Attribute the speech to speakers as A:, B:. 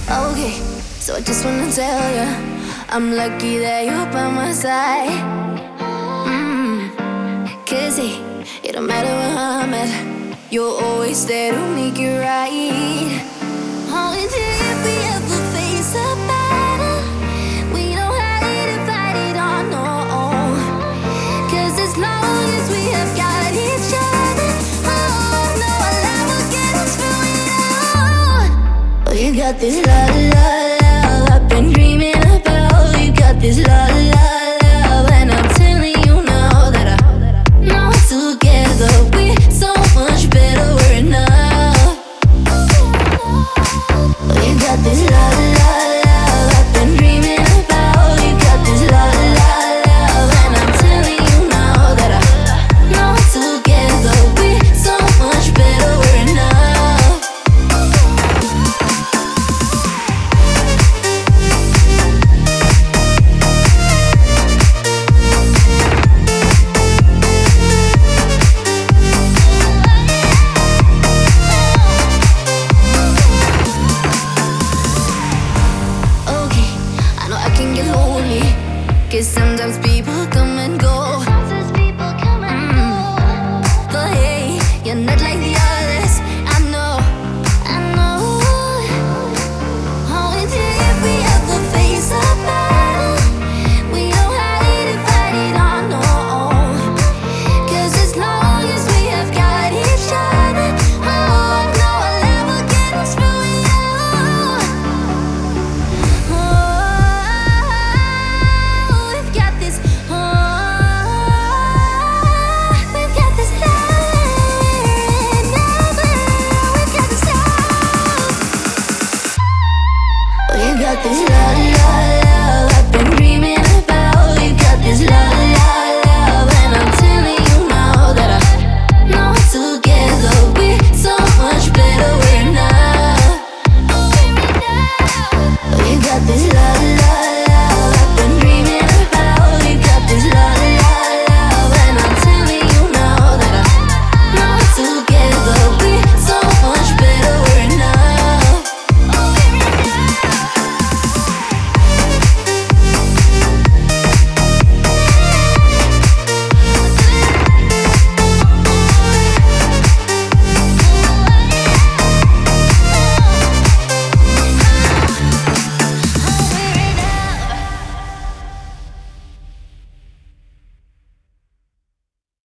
A: Okay, so I just wanna tell ya, I'm lucky that you're by my side. Cause hey, it don't matter where I'm at, you're always there to make it right. Oh, and if we ever face a battle, we don't hide to fight it on, no. Cause as long as we have got each other, oh no, I'll never get us through it all. Oh, you got this love, love, love I've been dreaming about. You got this love, love, love, and I'm telling you now that I know together we're so much better, we're enough. Oh, you got this love, love, love I've been dreaming about. You got this love, love, love, and I'm telling you now that I know together we're so much better, we're enough. Okay, I know I can get lonely, cause sometimes people come and go. But hey, you're not like the others, I know, I know. Oh, and if we ever face a battle, we don't hide to fight it on, no. Cause as long as we have got each other, oh no, I'll never get us through it all. Oh, we've got this, oh, we've got this love, we've got this love. Oh, you got this love,